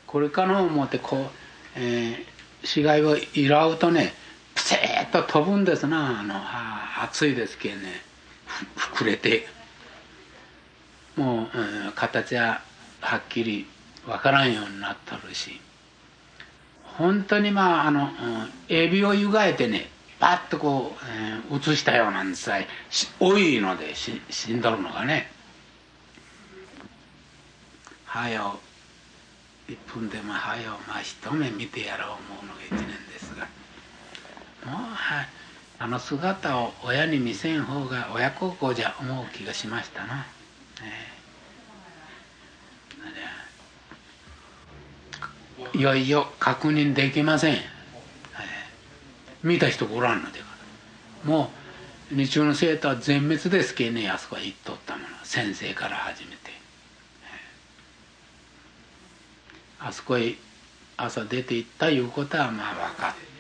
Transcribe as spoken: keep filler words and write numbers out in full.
これから思ってこう、えー、死骸をいらうとねプセーッと飛ぶんですな。あのあ暑いですけどね膨れてもう、うん、形ははっきりわからんようになっとるし、本当にまああの、うん、エビを湯がいてねパッとこう、えー、映したようなんですが多いのでし死んどるのがね。はよいっぷんでもはよまあ一目見てやろう思うのが一年ですが、もうはいあの姿を親に見せん方が親孝行じゃ思う気がしましたな。えー、いよいよ確認できません。えー、見た人おらんのでからもう日中の生徒は全滅ですけね、あそこは言っとったもの先生から始めて、えー、あそこへ朝出て行ったいうことはまあ分かって